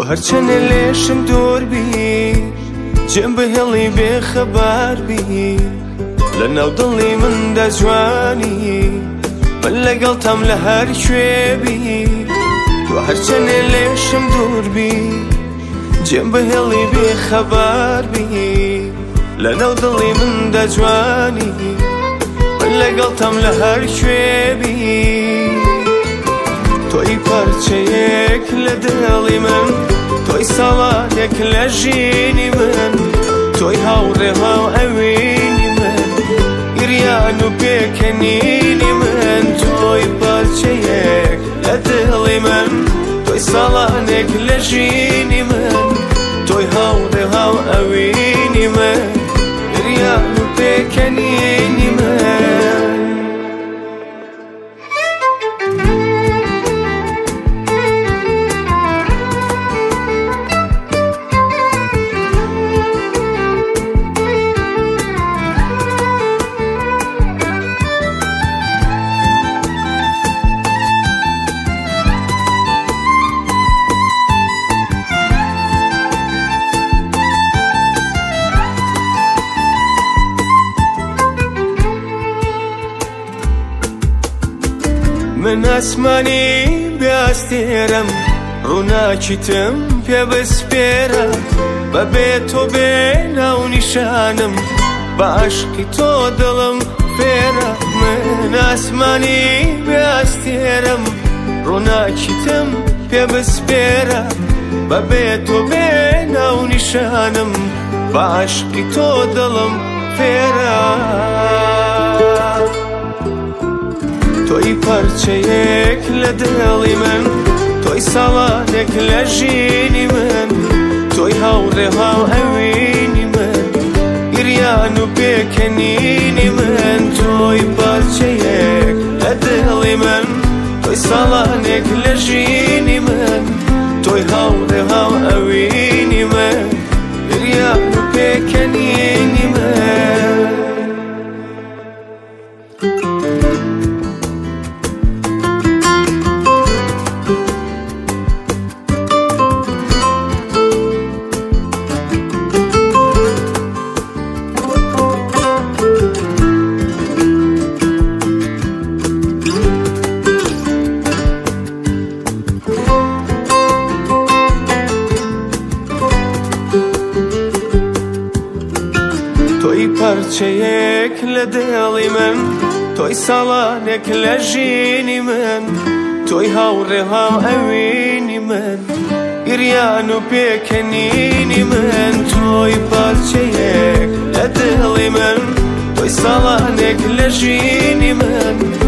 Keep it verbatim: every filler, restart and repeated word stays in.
هەرچەنە لێشم دوور بی جێم بهێڵی بێخەبار بی لەناو دڵی مندا جوانی من لەگەڵتەم لە هەر کوێبی تۆ هەرچەنە لێشم دوور بی جێم بهێڵی بێخەبار بی لەناو دڵی مندا جوانی من لەگەڵتەم لە هەر کوێبی تۆی پارچەیەک لە دڵی من تۆی ساڵانێک لە ژینی من تۆی هاوڕێ هاو ئەوینی من گریان و پێکەنینی من تۆی پارچەیەک لە دڵی من تۆی ساڵانێک لە ژینی من تۆی هاوڕێ هاو ئەوینی من گریان و پێکەنینی من من ئاسمانی بیاستێرم ڕووناکیتم پێ بەسپێرە بەبێ تۆ بێ ناو نیشانم بە عاشقی تۆ دڵم فێرە من ئاسمانی بیاستێرم ڕووناکیتم پێ بەسپێرە بەبێ تۆ بێ ناو نیشانم بە عاشقی تۆ دڵم فێرە تۆی پارچەیەک لە دڵی من تۆی ساڵانێک لە ژینی من تۆی هاوڕێ هاو ئەوینی من گریان و پێکەنینی من تۆی پارچەیەک لە دڵی من تۆی ساڵانێک لە ژینی من تۆی هاوڕێ هاو ئەوینی من گریان و پێکەنینی من تۆی پارچەیەک لە دڵی من تۆی ساڵانێک لە ژینی من تۆی هاوڕێ هاو ئەوینی من گریان و پێکەنینی من تۆی پارچەیەک لە دڵی من تۆی ساڵانێک لە ژینی من